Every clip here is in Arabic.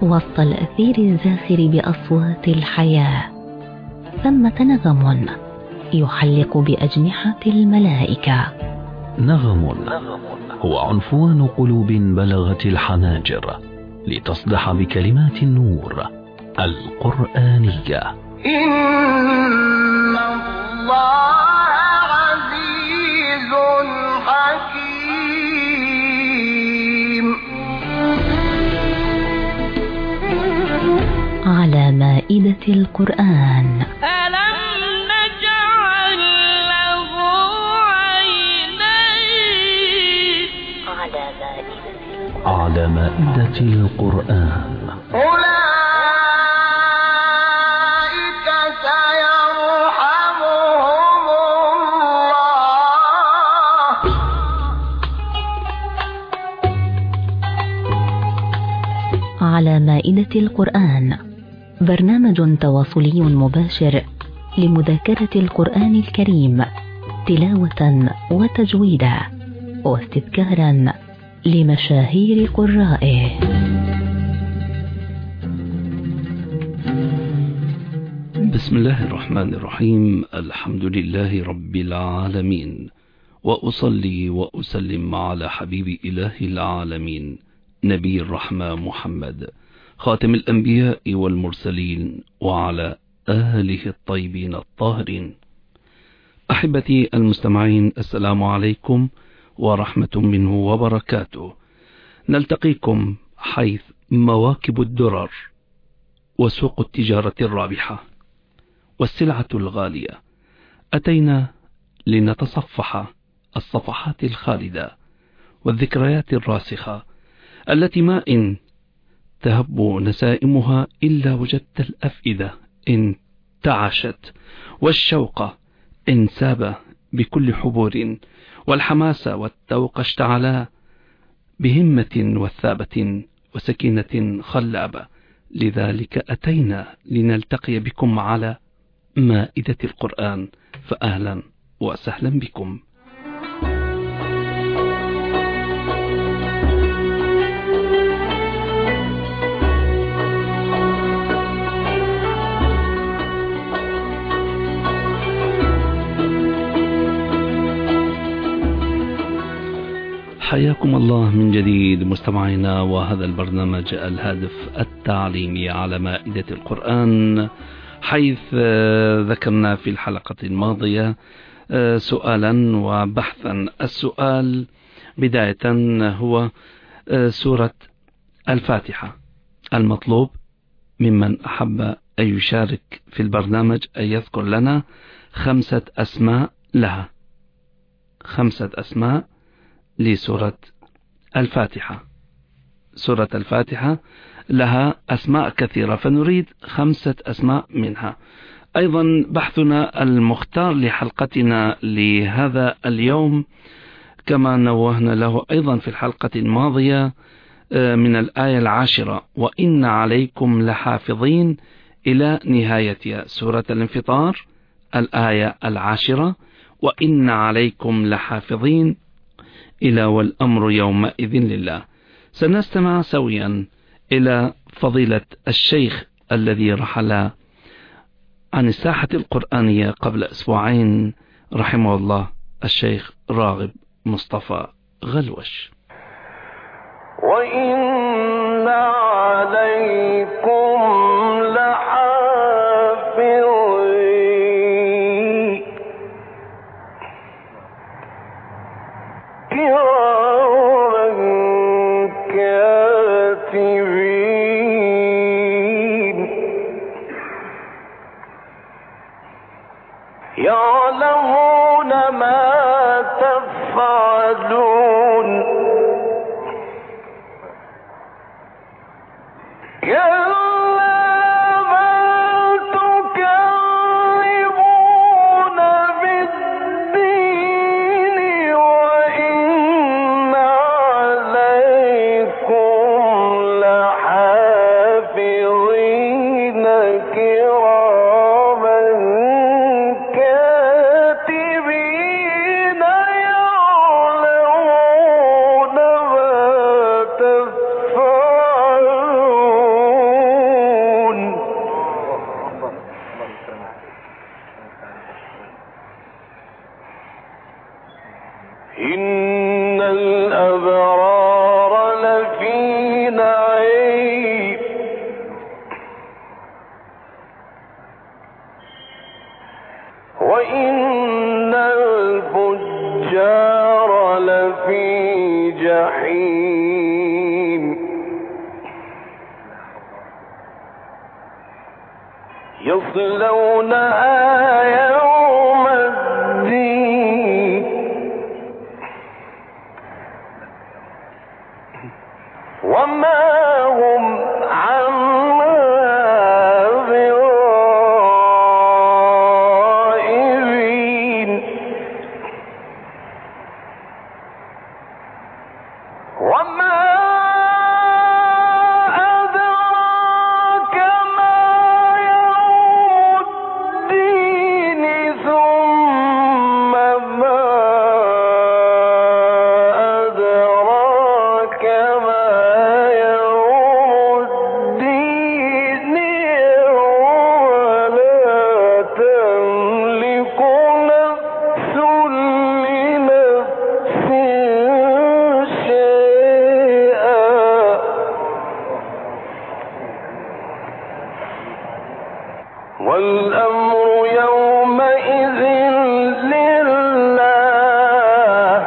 وسط الأثير الزاخر بأصوات الحياة ثمة نغم يحلق بأجنحة الملائكة. نغم هو عنفوان قلوب بلغت الحناجر لتصدح بكلمات النور القرآنية. إن الله عزيز حكيم. على مائدة القرآن. ألم نجعل له عينين. على مائدة القرآن. أولئك سيرحمهم الله. على مائدة القرآن برنامج تواصلي مباشر لمذاكرة القرآن الكريم تلاوة وتجويدا واستذكارا لمشاهير قرائه. بسم الله الرحمن الرحيم. الحمد لله رب العالمين، وأصلي وأسلم على حبيب إله العالمين نبي الرحمة محمد خاتم الأنبياء والمرسلين وعلى آله الطيبين الطاهرين. أحبتي المستمعين، السلام عليكم ورحمة منه وبركاته. نلتقيكم حيث مواكب الدرر وسوق التجارة الرابحة والسلعة الغالية. أتينا لنتصفح الصفحات الخالدة والذكريات الراسخة التي ما إن تهب نسائمها إلا وجدت الأفئدة انتعشت والشوق انساب بكل حبور والحماس والتوق اشتعلا بهمة وثابة وسكينة خلابة. لذلك أتينا لنلتقي بكم على مائدة القرآن، فأهلا وسهلا بكم. حياكم الله من جديد مستمعينا، وهذا البرنامج الهادف التعليمي على مائدة القرآن، حيث ذكرنا في الحلقة الماضية سؤالا وبحثا. السؤال بداية هو سورة الفاتحة. المطلوب ممن أحب أن يشارك في البرنامج أن يذكر لنا 5 أسماء لها، 5 أسماء لسورة الفاتحة. سورة الفاتحة لها أسماء كثيرة، فنريد 5 أسماء منها. أيضا بحثنا المختار لحلقتنا لهذا اليوم كما نوهنا له أيضا في الحلقة الماضية من الآية 10: وإن عليكم لحافظين، إلى نهاية سورة الانفطار الآية 10: وإن عليكم لحافظين، إلى والأمر يومئذ لله. سنستمع سويا إلى فضيلة الشيخ الذي رحل عن الساحة القرآنية قبل أسبوعين رحمه الله، الشيخ راغب مصطفى غلوش. وإن عليكم لحافظين كراما كاتبين يعلمون ما تفعلون. الأبرار لفي نعيم وإن الفجار لفي جحيم يصلونها يوم الدين وما هم عنها بغائبين وما أدراك ما يوم الدين ثم ما أدراك ما يوم الدين ولا تملك نفس لنفس شيئا والأمر يومئذ لله.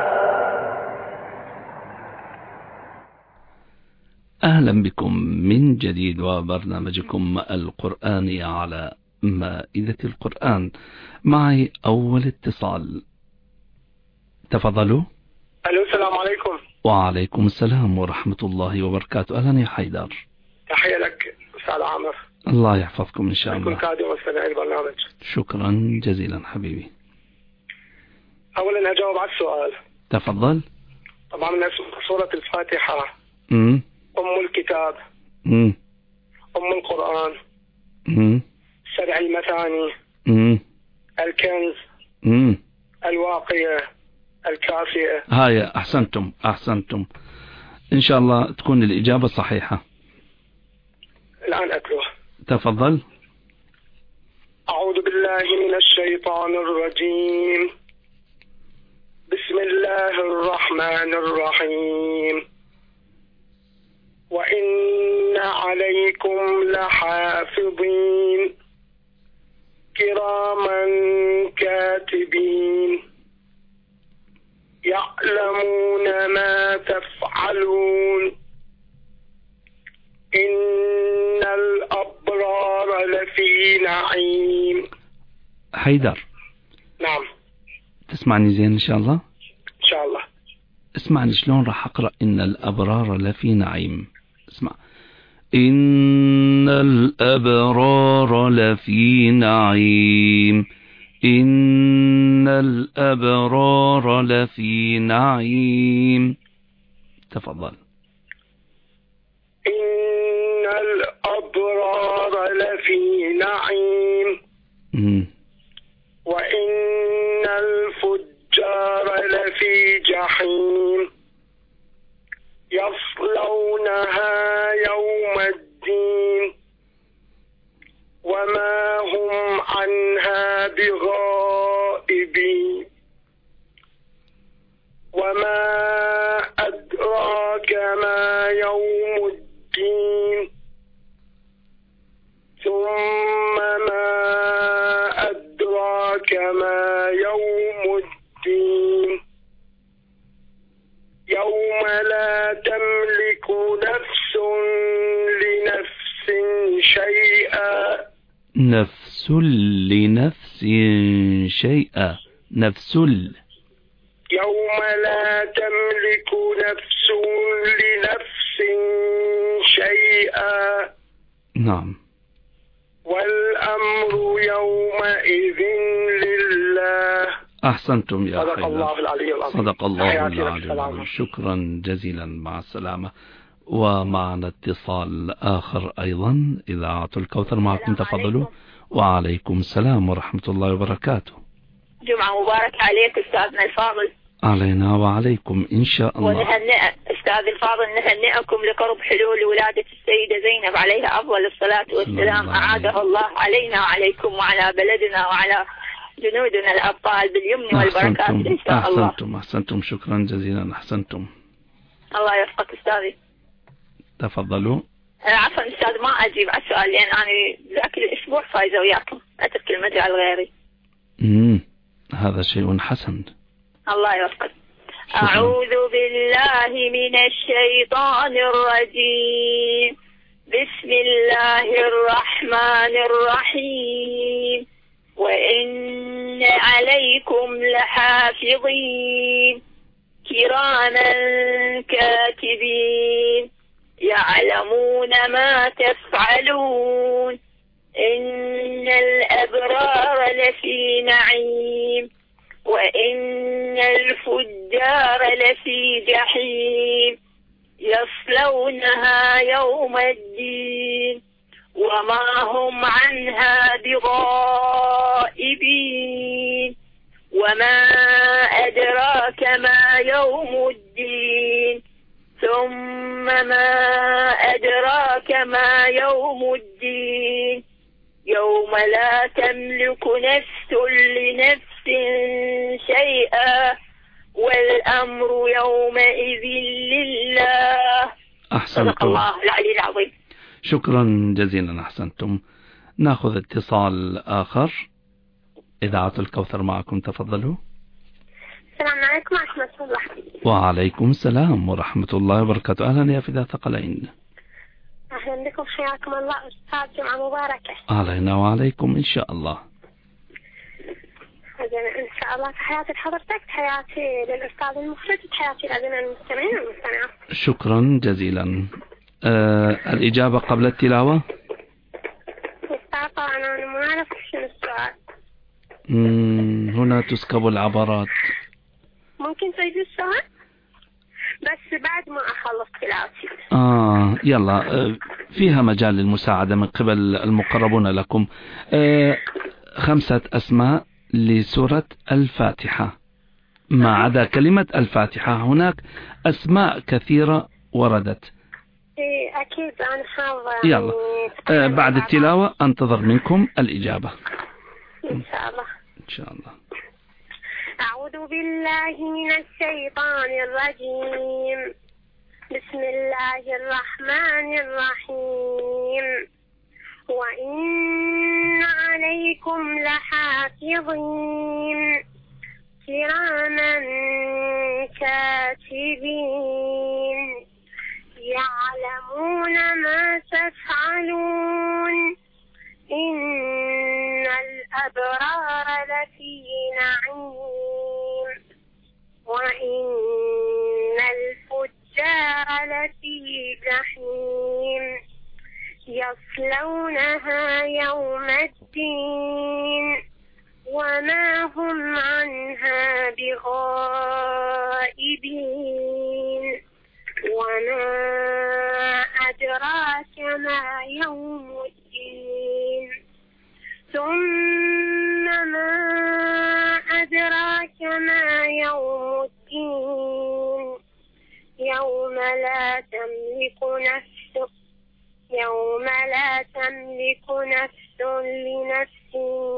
أهلا بكم من جديد وبرنامجكم القرآني على مائدة القرآن. معي أول اتصال، تفضلوا. الو، السلام عليكم. وعليكم السلام ورحمة الله وبركاته. أهلا يا حيدر. تحية لك أستاذ عامر. الله يحفظكم إن شاء كل الله. قادم واستمع البرنامج. شكرا جزيلا حبيبي. أولا أجاوب على السؤال. تفضل. طبعا من سورة الفاتحة أم الكتاب، أم القرآن، سبع المثاني، الكنز، الواقية، الكافية. هاي أحسنتم أحسنتم، إن شاء الله تكون الإجابة صحيحة. الآن أتلوه. تفضل. أعوذ بالله من الشيطان الرجيم. بسم الله الرحمن الرحيم. وإن عليكم لحافظين كراما كاتبين يعلمون ما تفعلون إن الأبرار لفي نعيم. حيدر. نعم. تسمعني زين إن شاء الله؟ إن شاء الله. اسمعني شلون راح أقرأ إن الأبرار لفي نعيم. اسمع. إن الأبرار لفي نعيم، إن الأبرار لفي نعيم. تفضل. إن الأبرار لفي نعيم وإن الفجار لفي جحيم يصلونها يوم الدين وما هم عنها بغائبين وما أدراك ما يوم الدين ثم ما أدراك ما يوم الدين يوم لا تملك نفس لنفس شيئا. نفس لنفس شيئا. نفس يوم لا تملك نفس لنفس شيئا. نعم. والأمر يومئذ لله. أحسنتم يا صدق حيدر. الله العلي العظيم. صدق الله حياتي لك العلي السلامة. العظيم. شكرا جزيلا، مع السلامة. ومعنا اتصال آخر أيضا، إذاعة الكوثر معكم، تفضلوا. وعليكم السلام ورحمة الله وبركاته. جمعة مبارك عليك أستاذنا الفاضل. علينا وعليكم إن شاء الله. ونهنئ أستاذ الفاضل، نهنئكم لقرب حلول ولادة السيدة زينب عليها أفضل الصلاة والسلام. أعاده الله علينا وعليكم وعلى بلدنا وعلى جنودنا الأبطال باليمن والبركات إن شاء الله. أحسنتم شكرا جزيلا. أحسنتم. الله يوفقك أستاذي. تفضلوا. عفوا أستاذ ما أجيب على السؤال لأن أنا ذاك الأسبوع فايزة وياكم، أترك المجال غيري. هذا شيء حسن. الله يوفقك. أعوذ بالله من الشيطان الرجيم. بسم الله الرحمن الرحيم. وإن عليكم لحافظين كراما كاتبين يعلمون ما تفعلون إن الأبرار لفي نعيم وإن الفجار لفي جحيم يصلونها يوم الدين وما هم عنها بغائبين. وما أدراك ما يوم الدين ثم ما أدراك ما يوم الدين يوم لا تملك نفس لنفس شيئا والأمر يومئذ لله. أحسنتم. الله العلي العظيم. شكرا جزيلا. أحسنتم. نأخذ اتصال آخر. إذاعة الكوثر معكم، تفضلوا. السلام عليكم ورحمة الله. وعليكم السلام ورحمة الله وبركاته. أهلا يا فداء ثقلين. أهلا بكم، حياكم الله أستاذ، جمعة مباركة. علينا وعليكم إن شاء الله. إن شاء الله تحياتي لحضرتك، تحياتي للأستاذ المخرج، تحياتي لأبناء المستمعين والمستمعات. شكرا جزيلا. الإجابة قبل التلاوة. أستاذ طبعا أنا ما أعرف شنو السؤال. هنا تسكب العبرات. ممكن تعيد السؤال بس بعد ما أخلص تلاوتي. يلا. فيها مجال للمساعدة من قبل المقربون لكم. 5 أسماء لسورة الفاتحة ما عدا كلمة الفاتحة. هناك أسماء كثيرة وردت. أكيد أنا حاضر. يلا بعد التلاوة أنتظر منكم الإجابة إن شاء الله. إن شاء الله. أعوذ بالله من الشيطان الرجيم. بسم الله الرحمن الرحيم. وإن عليكم لحافظين كراما كاتبين يعلمون ما تفعلون إن الأبرار لفي نعيم وإن الفجار لفي جحيم يصلونها يوم الدين وما هم عنها بغائبين. وما أدراك ما يوم الدين ثم ما أدراك ما يوم الدين يوم لا تملك نفس لنفس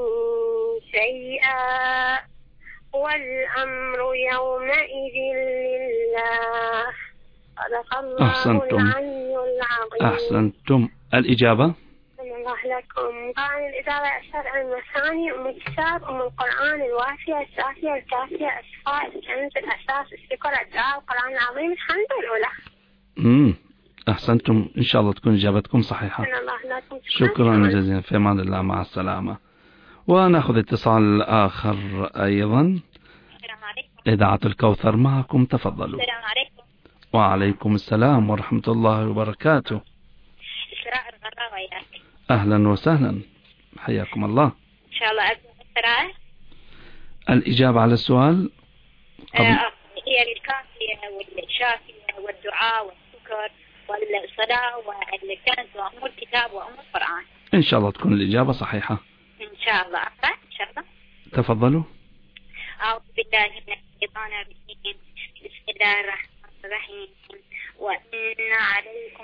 شيئا والأمر يومئذ لله. صدق الله العلي العظيم. أحسنتم. الإجابة. الله لكم. قال الإجابة أشهد أن المثاني أم الكتاب أم القرآن الوافية الشافية الكافية الشفاء الكنز الأساس الشكر الدعاء القرآن العظيم الحمد الأولى. أحسنتم. إن شاء الله تكون إجابتكم صحيحة. شكرا جزيلا. في أمان الله. مع السلامة. ونأخذ اتصال آخر أيضا. السلام عليكم. إذاعة الكوثر معكم، تفضلوا. السلام عليكم. وعليكم السلام ورحمة الله وبركاته. إسراء الغراء وياك. أهلا وسهلا، حياكم الله. إن شاء الله أبدأ إسراء. الإجابة على السؤال هي الكافية والشافية والدعاء والشكر والصلاة والكنز وأم الكتاب وأم القرآن. إن شاء الله تكون الإجابة صحيحة. إن شاء الله. أقرأ إن شاء الله. تفضلوا. أعوذ بالله من الشيطان الرجيم. بسم الله الرحمن الرحيم. وإن عليكم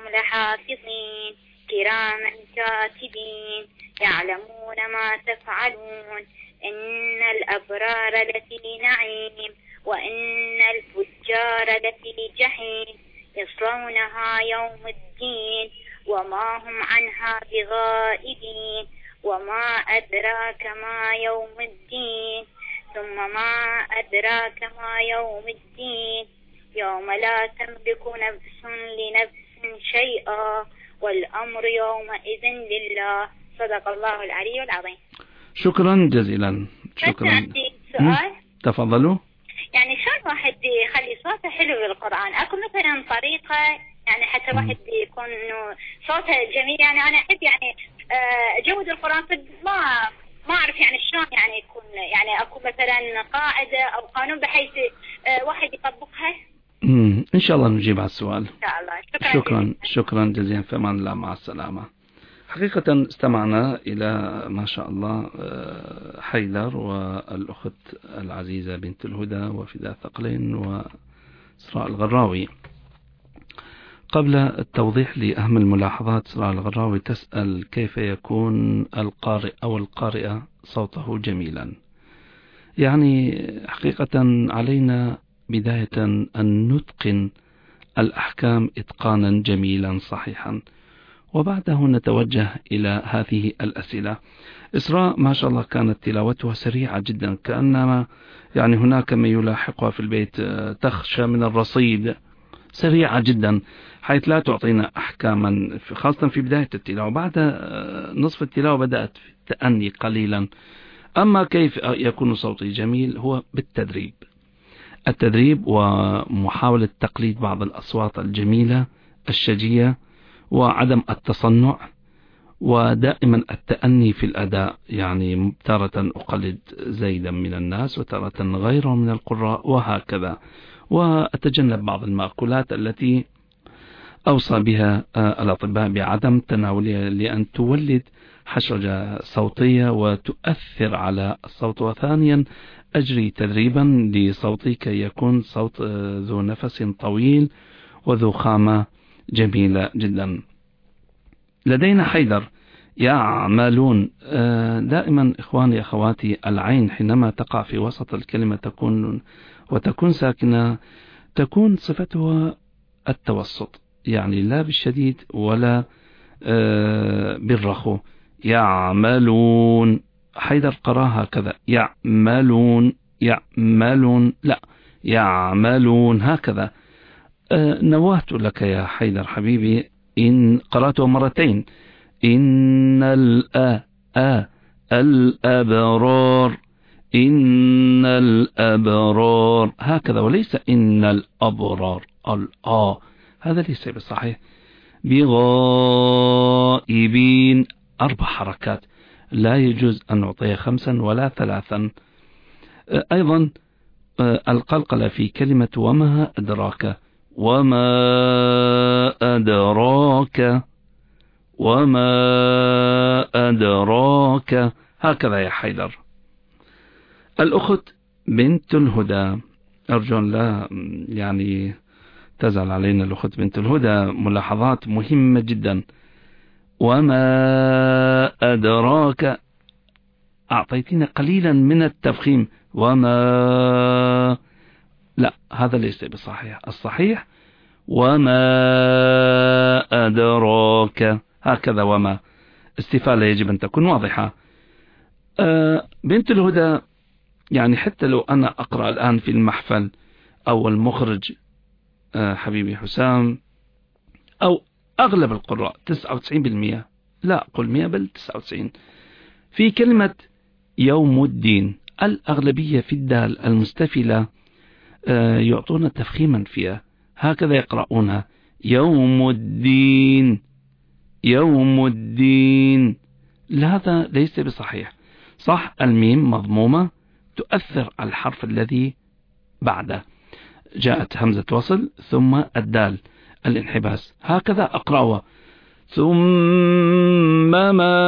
لحافظين كراما كاتبين يعلمون ما تفعلون إن الأبرار لفي نعيم وإن الفجار لفي جحيم يصلونها يوم الدين وما هم عنها بغائبين وما أدراك ما يوم الدين ثم ما أدراك ما يوم الدين يوم لا تملك نفس لنفس شيئا والأمر يومئذ لله. صدق الله العلي العظيم. شكرا جزيلا. شكرا. عندي سؤال. تفضلوا. يعني شلون واحد يخلي صوته حلو بالقرآن؟ أكو مثلا طريقة يعني حتى واحد يكون إنه صوته جميل؟ يعني أنا أحب يعني أجود القرآن، ما أعرف يعني شلون يعني يكون، يعني أكو مثلا قاعدة أو قانون بحيث واحد يطبقها. إن شاء الله نجيب على السؤال. إن شاء الله. شكرا جزيلا. في أمان الله. مع السلامة. حقيقة استمعنا إلى ما شاء الله حيدر والأخت العزيزة بنت الهدى وفداء ثقلين وإسراء الغراوي. قبل التوضيح لأهم الملاحظات، إسراء الغراوي تسأل كيف يكون القارئ أو القارئة صوته جميلا. يعني حقيقة علينا بداية أن نتقن الأحكام إتقانا جميلا صحيحا، وبعده نتوجه إلى هذه الأسئلة. إسراء ما شاء الله كانت تلاوتها سريعة جدا، كأنما يعني هناك من يلاحقها في البيت تخشى من الرصيد، سريعة جدا حيث لا تعطينا أحكاما خاصة في بداية التلاوة. بعد نصف التلاوة بدأت في التأني قليلا. أما كيف يكون صوتي جميل؟ هو بالتدريب، التدريب ومحاولة تقليد بعض الأصوات الجميلة الشجية وعدم التصنع، ودائما التأني في الأداء. يعني تارة أقلد زيدا من الناس وتارة غيره من القراء وهكذا، وأتجنب بعض المأكولات التي أوصى بها الأطباء بعدم تناولها لأن تولد حشرجة صوتية وتؤثر على الصوت. وثانيا أجري تدريبا لصوتي كي يكون صوت ذو نفس طويل وذو خامة جميلة جدا. لدينا حيدر يعملون. دائما إخواني أخواتي العين حينما تقع في وسط الكلمة وتكون ساكنة تكون صفتها التوسط، يعني لا بالشديد ولا بالرخو. يعملون. حيدر قراها هكذا، يعملون لا يعملون هكذا. نوهت لك يا حيدر حبيبي إن قرأته مرتين، إن الأبرار، إن الأبرار هكذا، وليس إن الأبرار. هذا ليس بصحيح. بغائبين 4 حركات، لا يجوز أن نعطيها 5 ولا 3. أيضا القلقلة في كلمة وما أدراك، وما أدراك، وما أدراك هكذا يا حيدر. الأخت بنت الهدى، أرجو لا يعني تزعل علينا الأخت بنت الهدى، ملاحظات مهمة جدا. وما أدراك، أعطيتنا قليلا من التفخيم. وما لا، هذا ليس بصحيح. الصحيح وما أدراك هكذا. وما استفالة يجب أن تكون واضحة. بنت الهدى يعني حتى لو أنا أقرأ الآن في المحفل أو المخرج حبيبي حسام أو أغلب القراء 99%، لا أقول 100 بل 99، في كلمة يوم الدين الأغلبية في الدال المستفلة يعطون تفخيما فيها، هكذا يقرؤونها يوم الدين، يوم الدين. هذا ليس بصحيح. صح، الميم مضمومة تؤثر على الحرف الذي بعده، جاءت همزة وصل ثم الدال الانحباس، هكذا أقرأها. ثم ما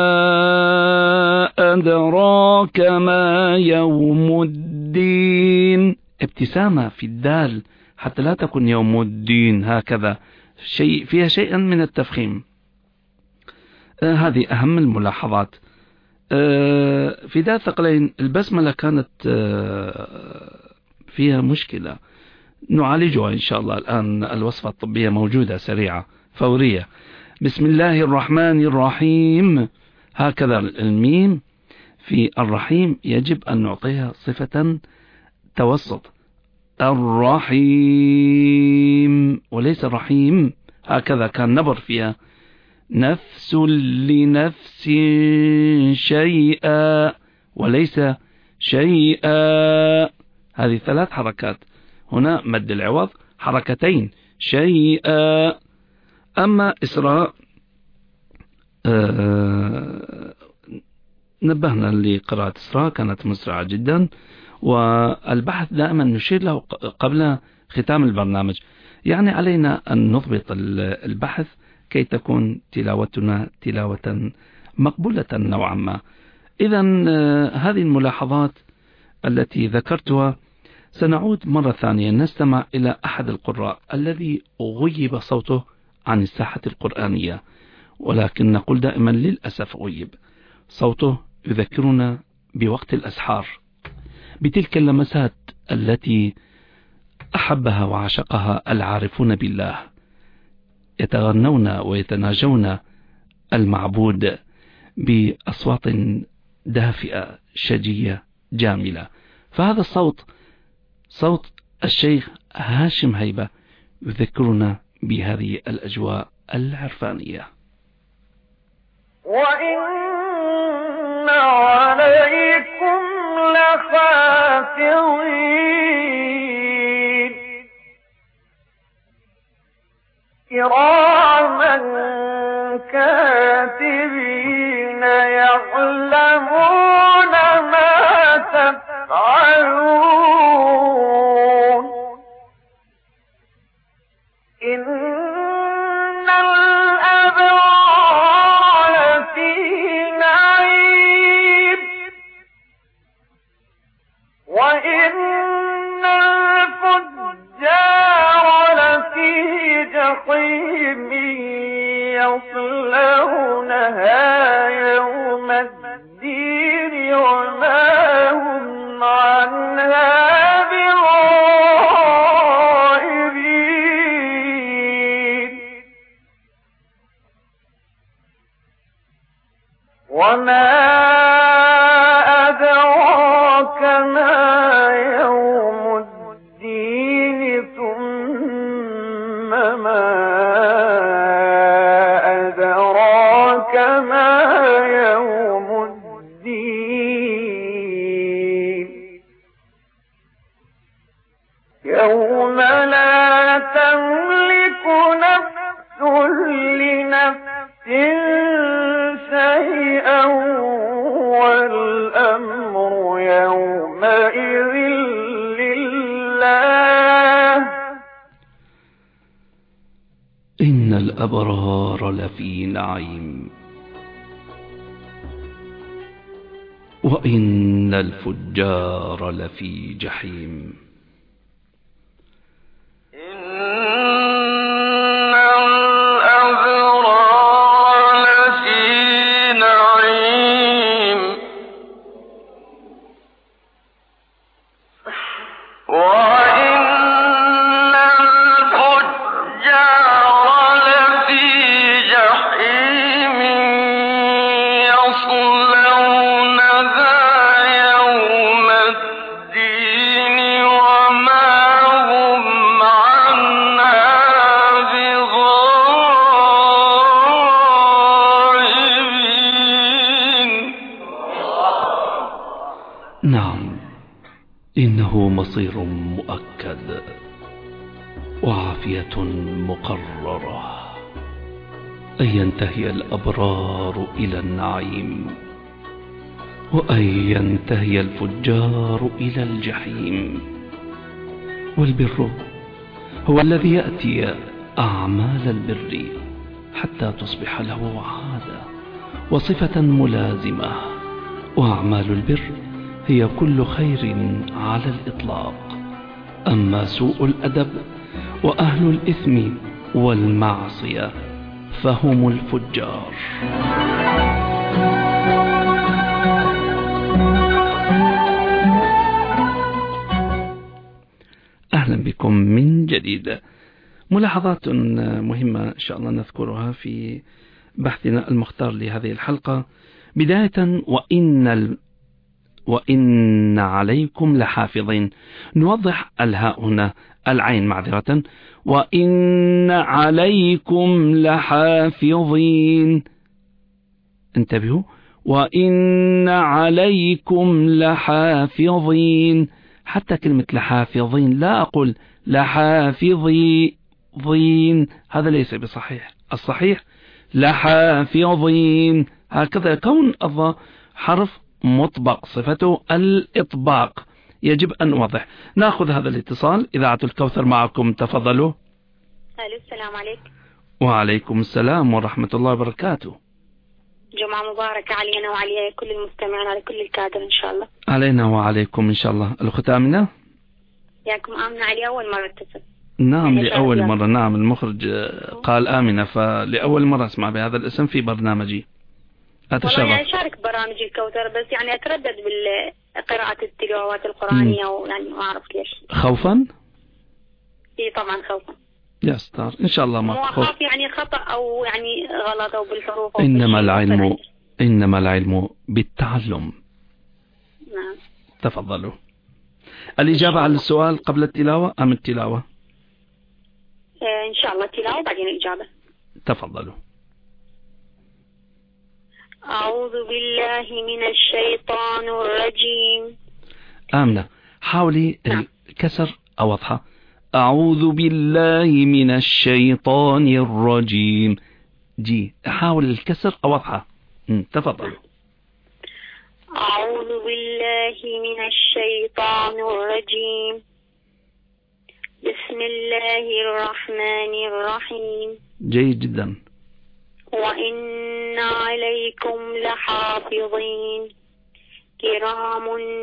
أدراك ما يوم الدين، ابتسامة في الدال حتى لا تكون يوم الدين، هكذا شيء فيها شيئا من التفخيم. هذه أهم الملاحظات. في ذات ثقلين البسملة كانت فيها مشكلة نعالجها إن شاء الله الآن. الوصفة الطبية موجودة سريعة فورية. بسم الله الرحمن الرحيم، هكذا الميم في الرحيم يجب أن نعطيها صفة توسط، الرحيم وليس الرحيم. هكذا كان نبر فيها، نفس لنفس شيئا وليس شيئا. هذه 3 حركات. هنا مد العوض حركتين، شيئا. أما إسراء نبهنا لقراءة إسراء كانت مسرعة جدا، والبحث دائما نشير له قبل ختام البرنامج. يعني علينا أن نضبط البحث كي تكون تلاوتنا تلاوة مقبولة نوعا ما. إذن هذه الملاحظات التي ذكرتها. سنعود مرة ثانية نستمع إلى أحد القراء الذي غيب صوته عن الساحة القرآنية، ولكن نقول دائما للأسف غيب صوته. يذكرنا بوقت الأسحار، بتلك اللمسات التي أحبها وعشقها العارفون بالله، يتغنون ويتناجون المعبود بأصوات دافئة شجية جاملة. فهذا الصوت صوت الشيخ هاشم هيبة يذكرنا بهذه الأجواء العرفانية. وإن عليكم لحافظين كراما كاتبين يعلمون ما تفعلون إن الأبرار لفي نعيم وإن الفجار لفي جحيم يصلونها يوم الدين وما هم عنها بغائبين وما أدراك ما يوم الدين ثم ما أدراك ما يوم الدين يوم لا تملك نفس لنفس شيئا والأمر يومئذ لله إن الأبرار لفي نعيم وإن الفجار لفي جحيم مصير مؤكد وعافية مقررة أن ينتهي الأبرار إلى النعيم وأن ينتهي الفجار إلى الجحيم. والبر هو الذي يأتي أعمال البر حتى تصبح له عادة وصفة ملازمة، وأعمال البر هي كل خير على الإطلاق. أما سوء الأدب وأهل الإثم والمعصية فهم الفجار. وسهلا بكم من جديد. ملاحظات مهمة إن شاء الله نذكرها في بحثنا المختار لهذه الحلقة. بداية وإن عليكم لحافظين. نوضح الهاء هنا، العين معذرة، وإن عليكم لحافظين. انتبهوا، وإن عليكم لحافظين. حتى كلمة لحافظين لا أقول لحافظين، هذا ليس بصحيح. الصحيح لحافظين، هكذا كون الضاء حرف مطبق صفته الإطباق، يجب أن نوضح. نأخذ هذا الاتصال. إذاعة الكوثر معكم، تفضلوا. السلام عليكم. وعليكم السلام ورحمة الله وبركاته. جمعة مباركة علينا وعلى كل المستمعين وعلى كل الكادر إن شاء الله. علينا وعليكم إن شاء الله. الأخت آمنة؟ ياكم آمنة علي أول مرة اتصل. نعم لأول مرة. نعم المخرج قال آمنة، فلأول مرة أسمع بهذا الاسم في برنامجي. أتشرف. والله يعني شارك برامج الكوثر، بس يعني أتردد بالقراءة التلاوات القرآنية ويعني ما أعرف ليش. خوفا؟ إيه طبعا خوفا. يا ستار إن شاء الله ما خوف يعني خطأ أو يعني غلط أو بالحروف أو إنما العلم بالتعلم. نعم. تفضلوا. الإجابة على السؤال قبل التلاوة أم التلاوة؟ إن شاء الله التلاوة بعدين الإجابة. تفضلوا. أعوذ بالله من الشيطان الرجيم. آمنة حاولي الكسر أوضحة. أعوذ بالله من الشيطان الرجيم. حاول الكسر أوضحة. تفضل. أعوذ بالله من الشيطان الرجيم. بسم الله الرحمن الرحيم. جيد جدا. وإن عليكم لحافظين كراما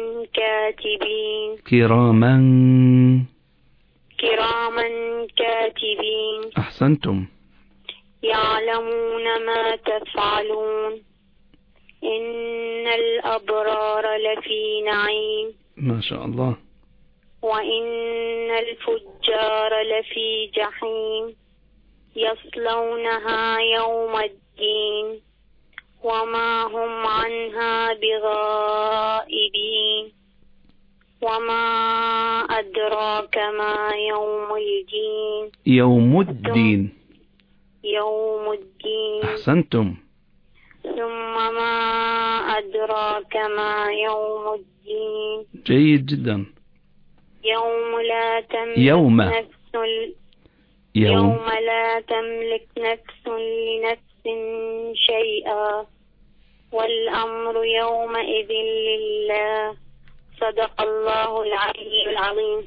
كاتبين. أحسنتم. يعلمون ما تفعلون. إن الأبرار لفي نعيم. ما شاء الله. وإن الفجار لفي جحيم يصلونها يوم الدين وما هم عنها بغائبين. وما أدراك ما يوم الدين. يوم الدين. أحسنتم. ثم ما أدراك ما يوم الدين. جيد جدا. يوم لا تملك نفس لنفس شيئا والأمر يومئذ لله. صدق الله العلي العظيم.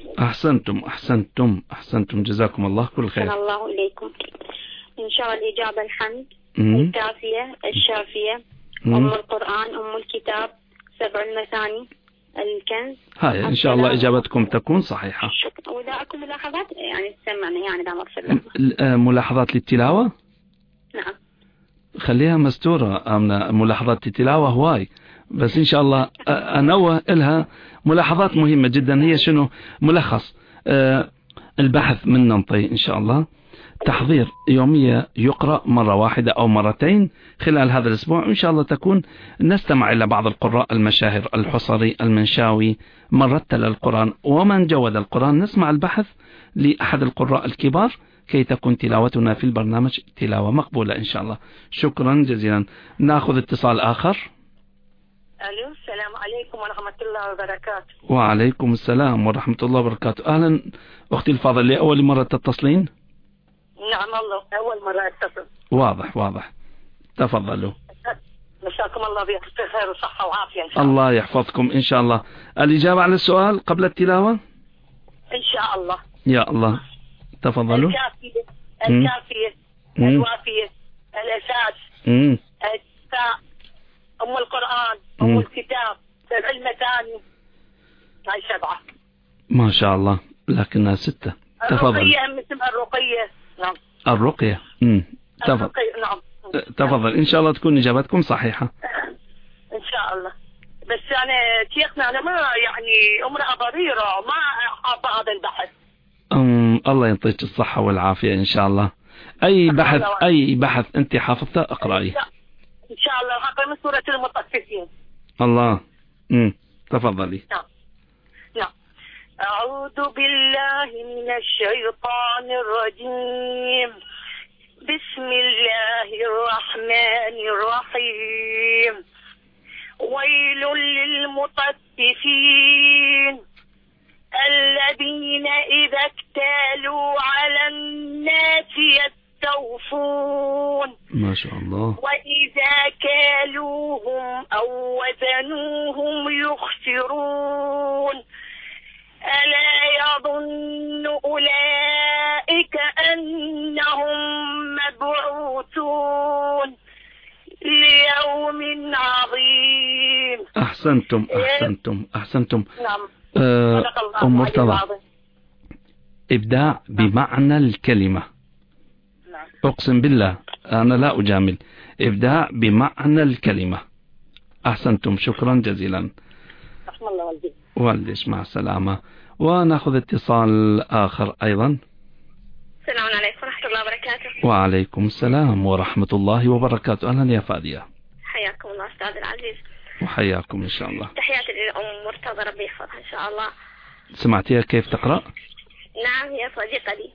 أحسنتم جزاكم الله كل خير. الله إليكم. إن شاء الله الإجابة الحمد. الكافية، الشافية، أم القرآن، أم الكتاب، 7 المثاني، الكنز. هاي إن شاء الله إجابتكم تكون صحيحة. وإذا أكو ملاحظات يعني تسمعنا يعني لا مغفر. ملاحظات للتلاوة؟ نعم. خليها مستورة. ملاحظات التلاوة هواي، بس إن شاء الله أنوه إلها ملاحظات مهمة جدا. هي شنو؟ ملخص البحث من ننطي إن شاء الله. تحضير يومية يقرأ مرة واحدة أو مرتين خلال هذا الأسبوع إن شاء الله. تكون نستمع إلى بعض القراء المشاهير، الحصري، المنشاوي، من رتل القرآن ومن جود القرآن. نسمع البحث لأحد القراء الكبار كي تكون تلاوتنا في البرنامج تلاوة مقبولة إن شاء الله. شكرا جزيلا. نأخذ اتصال آخر. ألو، السلام عليكم ورحمة الله وبركاته. وعليكم السلام ورحمة الله وبركاته. أهلا أختي الفاضل، لأول مرة تتصلين؟ نعم الله أول مرة أتصل. واضح. تفضلوا. مساكم الله بخير وصحة وعافية إن شاء الله. الله يحفظكم إن شاء الله. الإجابة على السؤال قبل التلاوة إن شاء الله. يا الله. تفضلوا. الكافية، الوافية، الأساس، الشفاء، أم القرآن، أم الكتاب، 7 المثاني. هاي 7. ما شاء الله، لكنها 6. تفضل. الرقية هم اسمها الرقية. نعم. الرقية. تفضل. نعم. تفضل. إن شاء الله تكون إجابتكم صحيحة. إن شاء الله. بس أنا شيخنا أنا ما يعني امرأة ضريرة ما أعطى هذا البحث. الله يعطيك الصحة والعافية إن شاء الله. أي بحث أنت حافظته اقرأي إن شاء الله. هقرأ من سورة المطففين. الله. تفضلي. نعم. أعوذ بالله من الشيطان الرجيم. بسم الله الرحمن الرحيم. ويل للمطففين الذين إذا اكتالوا على الناس يستوفون ما شاء الله، وإذا كالوهم أو وزنوهم يخسرون. ألا يظن أولئك أنهم مبعوثون ليوم عظيم. أحسنتم. نعم. أم مرتضى، إبداع بمعنى الكلمة. نعم. أقسم بالله أنا لا أجامل، إبداع بمعنى الكلمة. أحسنتم، شكرا جزيلا. رحم الله والديك. والديش مع السلامة. ونأخذ اتصال آخر أيضا. السلام عليكم ورحمة الله وبركاته. وعليكم السلام ورحمة الله وبركاته. أهلا يا فادية. حياكم الله أستاذ العزيز. وحياكم إن شاء الله. تحياتي لأم مرتضى، ربي يحفظها إن شاء الله. سمعتيها كيف تقرأ؟ نعم هي صديقة لي.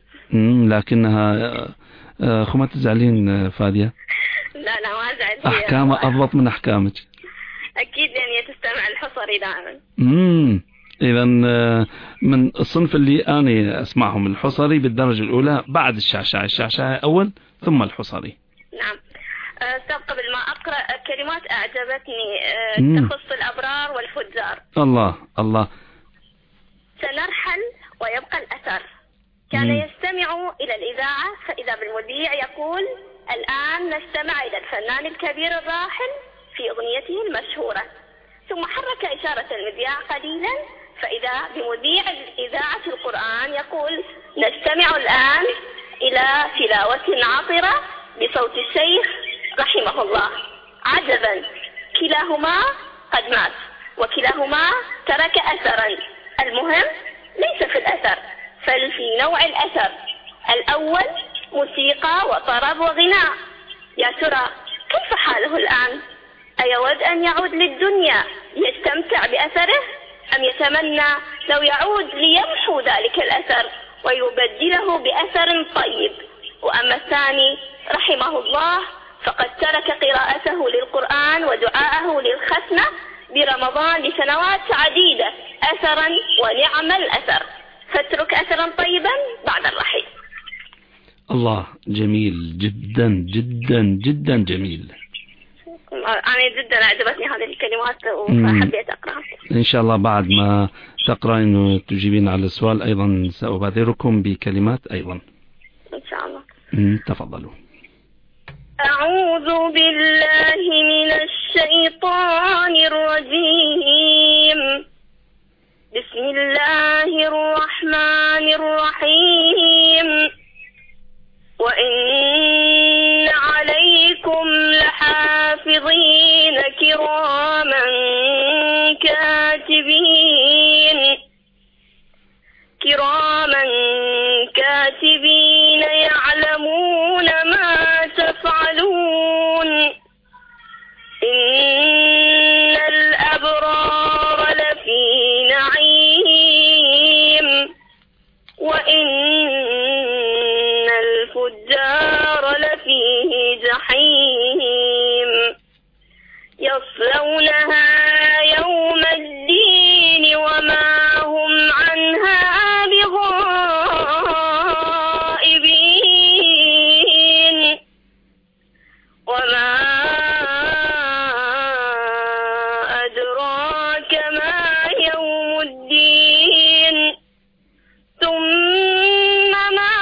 لكنها ما تزعلين فادية؟ لا ما أزعل. أحكامها أضبط من أحكامك. أكيد لأن هي تستمع الحصري دائما. إذا من الصنف اللي أنا أسمعهم الحصري بالدرجة الأولى بعد الشعشعة أول ثم الحصري. نعم. أستاذ قبل ما أقرأ كلمات أعجبتني تخص الأبرار والفجار. الله. سنرحل ويبقى الأثر. كان يستمع إلى الإذاعة فإذا بالمذيع يقول: الآن نستمع إلى الفنان الكبير الراحل في أغنيته المشهورة. ثم حرك إشارة المذياع قليلا فإذا بمذيع الإذاعة القرآن يقول: نستمع الآن إلى تلاوة عطرة بصوت الشيخ رحمه الله. عجبا، كلاهما قد مات وكلاهما ترك أثرا. المهم ليس في الأثر بل في نوع الأثر. الأول موسيقى وطرب وغناء. يا ترى كيف حاله الآن؟ أيود أن يعود للدنيا يستمتع بأثره أم يتمنى لو يعود ليمحو ذلك الأثر ويبدله بأثر طيب؟ وأما الثاني رحمه الله فقد ترك قراءته للقرآن ودعاءه للختمة برمضان لسنوات عديدة أثرا ونعم الأثر. فاترك أثرا طيبا بعد الرحيل. الله، جميل جدا جدا جدا جميل. أنا جدا أعجبتني هذه الكلمات وحبيت أقرأ. إن شاء الله بعد ما تقرأ إنه تجيبين على السؤال أيضا سأبادركم بكلمات أيضا إن شاء الله. تفضلوا. أعوذ بالله من الشيطان الرجيم. بسم الله الرحمن الرحيم. وإن عليكم لحافظين كراما كاتبين يعلمون ما تفعلون. إن الأبرار لفي نعيم وإن الفجار لفي جحيم يصلونها يوم الدين وما هم عنها بغائبين. وما أدراك ما يوم الدين. ثم ما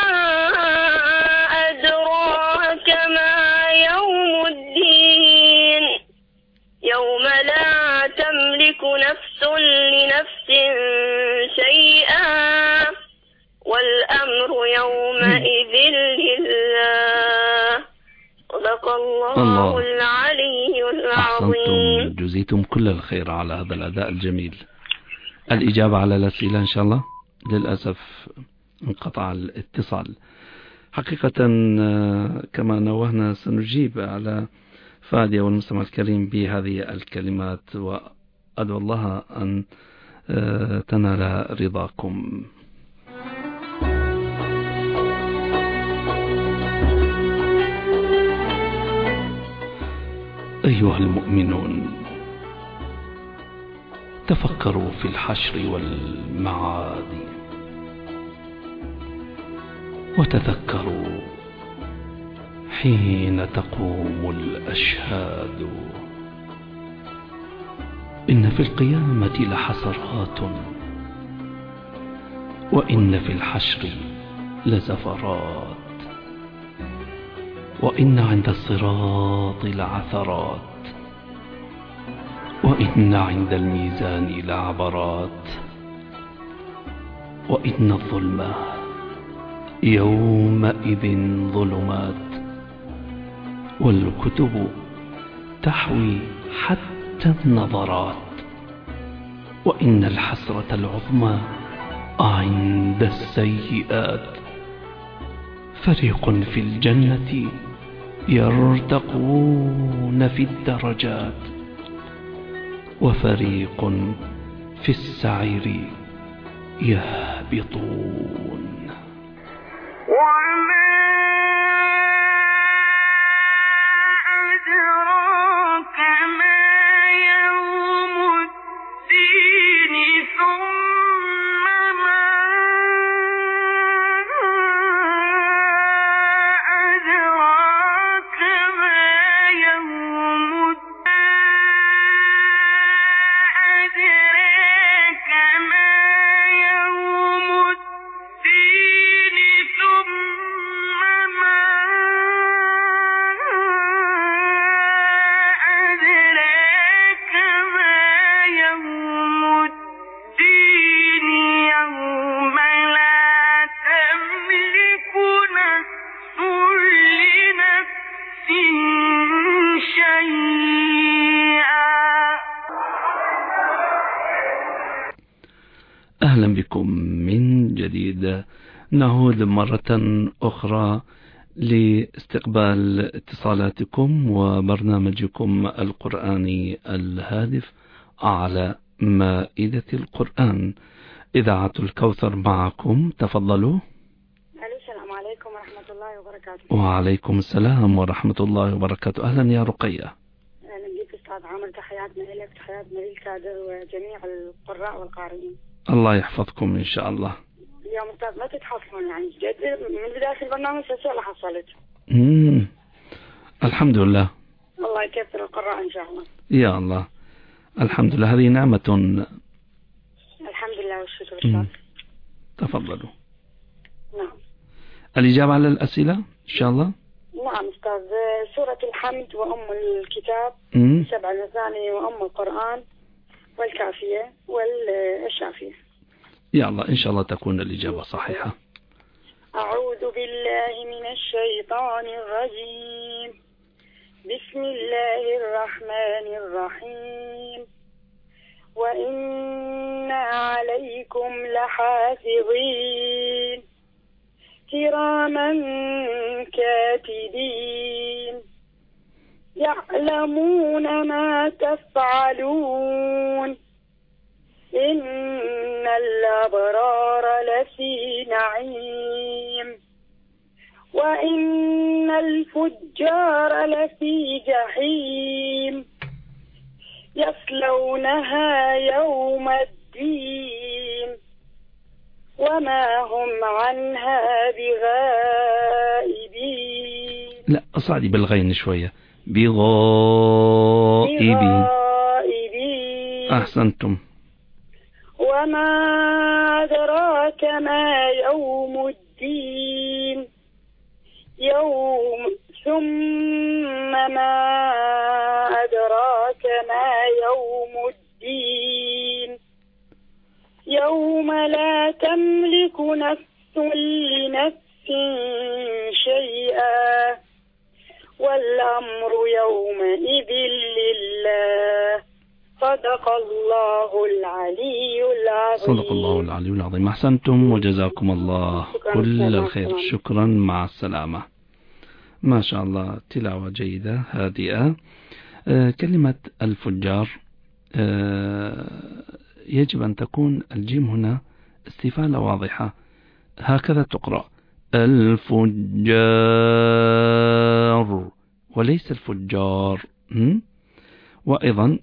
أدراك ما يوم الدين. يوم لا تملك نفس لنفس شيئا والأمر يومئذ لله. صدق الله العلي العظيم. أحسنتم، جزيتم كل الخير على هذا الأداء الجميل. الإجابة على الأسئلة إن شاء الله. للأسف انقطع الاتصال. حقيقة كما نوهنا سنجيب على فادية والمستمع الكريم بهذه الكلمات، وأدعو الله أن تنال رضاكم. أيها المؤمنون، تفكروا في الحشر والمعاد، وتذكروا حين تقوم الأشهاد. إن في القيامة لحسرات، وإن في الحشر لزفرات، وإن عند الصراط لعثرات، وإن عند الميزان لعبرات، وإن الظلمة يومئذ ظلمات، والكتب تحوي حتى النظرات، وإن الحسرة العظمى عند السيئات. فريق في الجنة يرتقون في الدرجات، وفريق في السعير يهبطون. وما أدراك ما يوم الدين، ثم ما أدراك ما يوم أدراك ما يوم الدين، ثم ما أدراك ما يوم الدين. يوم لا تملك نفس لنفس شيئا. أهلا بكم من جديد. نعود مرة أخرى لاستقبال اتصالاتكم وبرنامجكم القرآني الهادف على مائدة القرآن. إذاعة الكوثر معكم، تفضلوا. السلام عليكم ورحمة الله وبركاته. وعليكم السلام ورحمة الله وبركاته. أهلا يا رقية. أهلا بك أستاذ عمر، تحياتنا لك، تحياتنا للكادر وجميع القراء والقارئين. الله يحفظكم إن شاء الله. اليوم أستاذ ما تتحصلون يعني جد من بداية البرنامج ولا حصلت. الحمد لله. الله يكثر القراء إن شاء الله. يا الله، الحمد لله، هذه نعمة. الحمد لله والشكر أستاذ. تفضلوا. نعم. الإجابة على الأسئلة إن شاء الله. نعم أستاذ. سورة الحمد وأم الكتاب، 7 المثاني وأم القرآن والكافية والشافية. يا الله، إن شاء الله تكون الإجابة صحيحة. أعوذ بالله من الشيطان الرجيم. بسم الله الرحمن الرحيم. وإن عليكم لحافظين كراما كاتبين يعلمون ما تفعلون. إن الأبرار لفي نعيم، وإن الفجار لفي جحيم يصلونها يوم الدين وما هم عنها بغائبين. لا، أصعدي بالغين شوية. بغائبين. أحسنتم. وما أدراك ما يوم الدين. ثم ما أدراك ما يوم الدين. يوم لا تملك نفس لنفس شيئا والأمر يومئذ لله. صدق الله العلي العظيم. صدق الله العلي العظيم. أحسنتم وجزاكم الله كل الخير. شكرا، مع السلامة. ما شاء الله، تلاوة جيدة هادئة. كلمة الفجار يجب أن تكون الجيم هنا استفالة واضحة، هكذا تقرأ الفجار وليس الفجار. وأيضا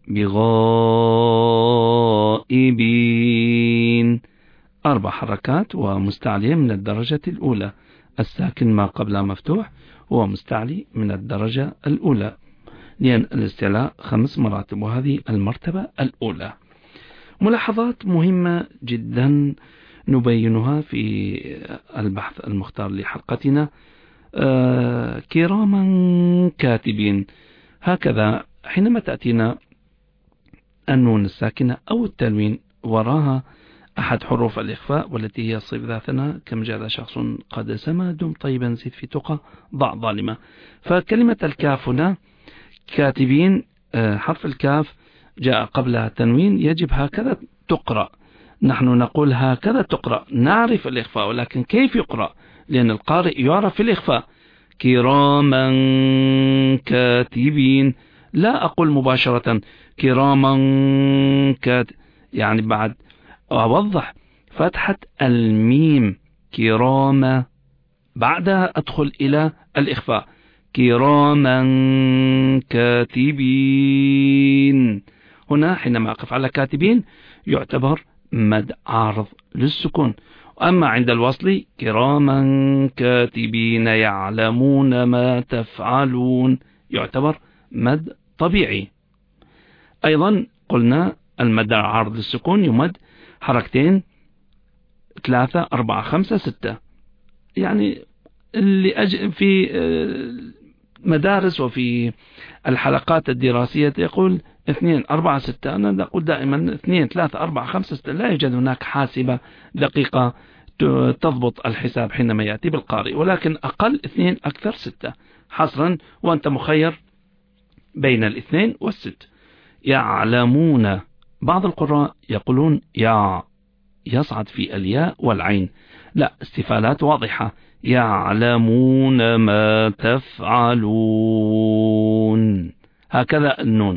بغائبين، 4 حركات ومستعلية من الدرجة الأولى. الساكن ما قبل مفتوح هو مستعلي من الدرجة الأولى، لأن الاستعلاء 5 مراتب وهذه المرتبة الأولى. ملاحظات مهمة جدا نبينها في البحث المختار لحلقتنا. كراما كاتبين، هكذا حينما تأتينا النون الساكنة أو التنوين وراها أحد حروف الإخفاء والتي هي صيغ ذاتنا، كما جاء شخص قد سما دم طيبا زد في تقى ضع ظالمة. فكلمة الكاف هنا كاتبين، حرف الكاف جاء قبلها تنوين، يجب هكذا تقرأ. نحن نقول هكذا تقرأ، نعرف الإخفاء، ولكن كيف يقرأ؟ لأن القارئ يعرف الإخفاء. كراما كاتبين، لا أقول مباشرة كراما يعني بعد أوضح فتحة الميم كراما، بعدها أدخل إلى الإخفاء كراما كاتبين. هنا حينما أقف على كاتبين يعتبر مد عارض للسكون. أما عند الوصل كراما كاتبين يعلمون ما تفعلون يعتبر مد طبيعي. أيضا قلنا المد عارض للسكون يمد حركتين 3 4 5 6. يعني اللي في مدارس وفي الحلقات الدراسية يقول 2 4 6. أنا أقول دائما 2 3 4 5 6. لا يوجد هناك حاسبة دقيقة تضبط الحساب حينما يأتي بالقارئ، ولكن أقل 2 أكثر 6 حصرا، وأنت مخير بين 2 وال6. يعلمون، بعض القراء يقولون يا يصعد في الياء والعين، لا، استفالات واضحة. يعلمون ما تفعلون، هكذا النون.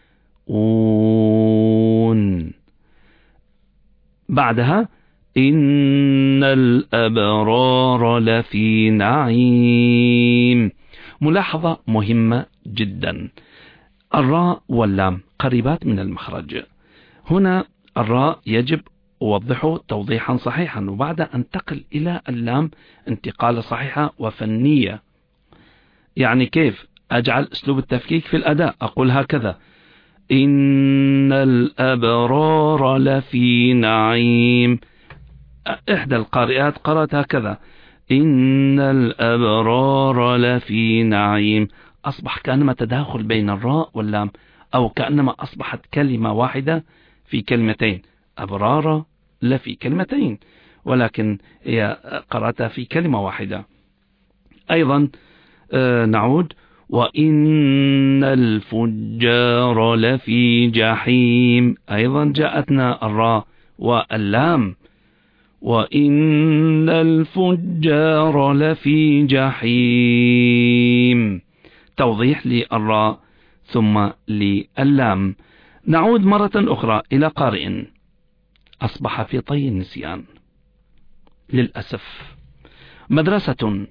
بعدها إن الأبرار لفي نعيم. ملاحظة مهمة جدا، الراء واللام قريبات من المخرج. هنا الراء يجب أوضحه توضيحا صحيحا، وبعد أنتقل إلى اللام انتقالة صحيحة وفنية. يعني كيف أجعل أسلوب التفكيك في الأداء؟ أقول هكذا إن الأبرار لفي نعيم. إحدى القارئات قرأت هكذا إن الأبرار لفي نعيم. أصبح كأنما تداخل بين الراء واللام، أو كأنما أصبحت كلمة واحدة في كلمتين. أبرار لفي كلمتين، ولكن هي قرأتها في كلمة واحدة. أيضا نعود وإن الفجار لفي جحيم، أيضا جاءتنا الراء واللام. وإن الفجار لفي جحيم، توضيح للراء ثم لللام. نعود مرة أخرى إلى قارئ أصبح في طي النسيان للأسف. مدرسة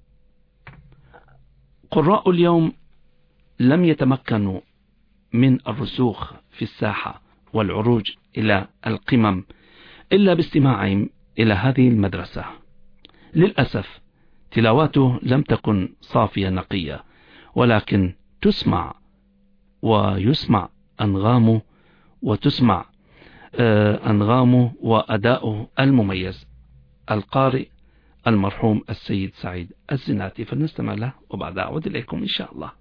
قراء اليوم لم يتمكنوا من الرسوخ في الساحة والعروج إلى القمم إلا باستماعهم إلى هذه المدرسة. للأسف تلاواته لم تكن صافية نقية، ولكن تسمع ويسمع أنغامه، وتسمع أنغامه وأداؤه المميز. القارئ المرحوم السيد سعيد الزناتي، فلنستمع له وبعد أعود إليكم إن شاء الله.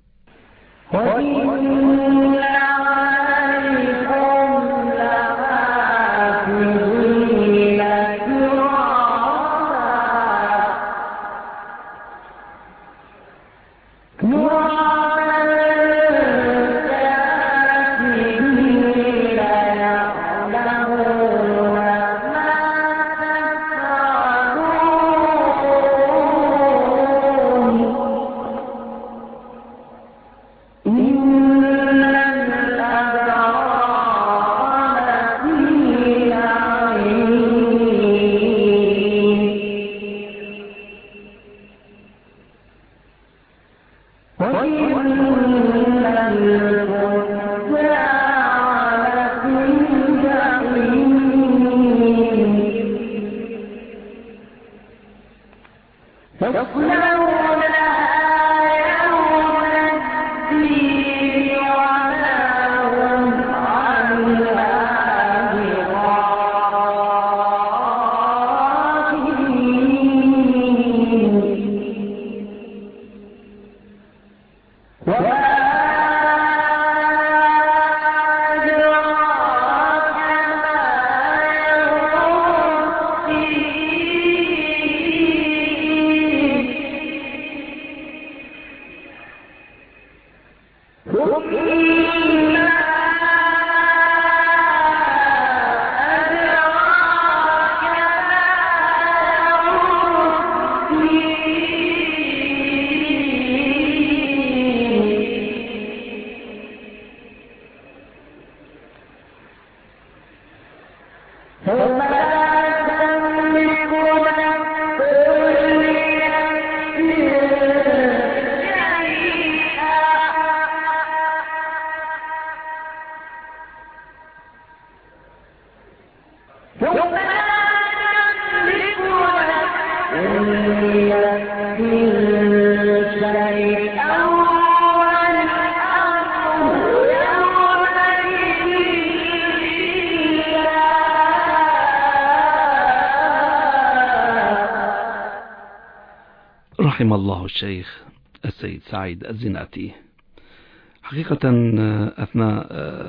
رحم الله الشيخ السيد سعيد الزناتي. حقيقة أثناء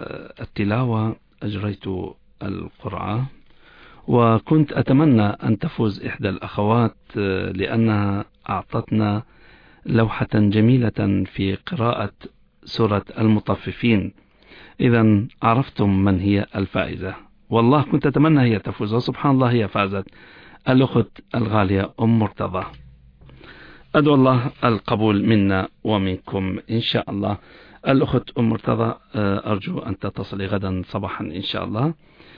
التلاوة أجريت القرعة، وكنت أتمنى أن تفوز إحدى الأخوات لأنها أعطتنا لوحة جميلة في قراءة سورة المطففين. إذا عرفتم من هي الفائزة، والله كنت أتمنى هي تفوز، وسبحان الله هي فازت، الأخت الغالية أم مرتضى. أدعو الله القبول منا ومنكم إن شاء الله. الأخت أم مرتضى أرجو أن تتصلي غدا صباحا إن شاء الله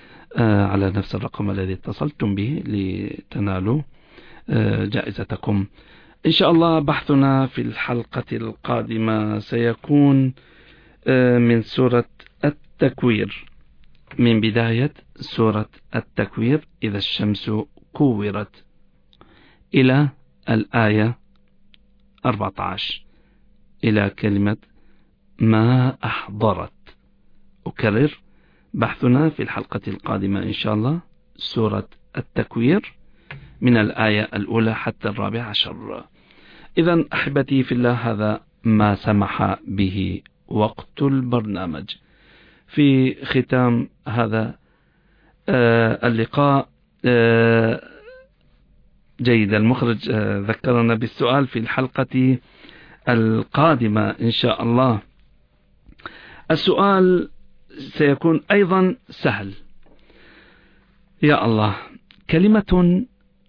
على نفس الرقم الذي اتصلتم به لتنالوا جائزتكم إن شاء الله. بحثنا في الحلقة القادمة سيكون من سورة التكوير، من بداية سورة التكوير إذا الشمس كورت إلى الآية 14 إلى كلمة ما أحضرت. أكرر، بحثنا في الحلقة القادمة إن شاء الله سورة التكوير من الآية الأولى حتى 14. إذن أحبتي في الله، هذا ما سمح به وقت البرنامج. في ختام هذا اللقاء جيد المخرج ذكرنا بالسؤال في الحلقة القادمة إن شاء الله. السؤال سيكون أيضا سهل. يا الله، كلمة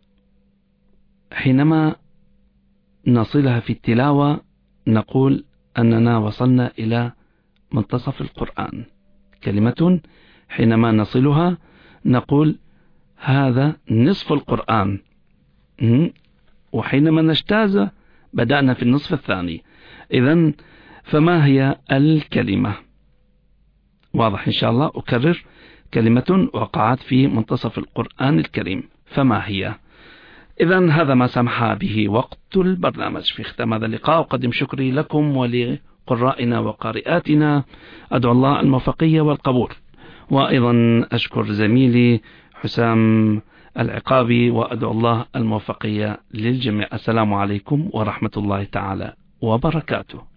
حينما نصلها في التلاوة نقول أننا وصلنا إلى منتصف القرآن. كلمة حينما نصلها نقول هذا نصف القرآن، وحينما نجتاز بدأنا في النصف الثاني. إذن فما هي الكلمة؟ واضح إن شاء الله. أكرر، كلمة وقعت في منتصف القرآن الكريم، فما هي؟ إذن هذا ما سمح به وقت البرنامج. في ختام هذا اللقاء أقدم شكري لكم ولقرائنا وقارئاتنا، أدعو الله الموفقية والقبول، وأيضا أشكر زميلي حسام العقابي وأدعو الله الموفقية للجميع. السلام عليكم ورحمة الله تعالى وبركاته.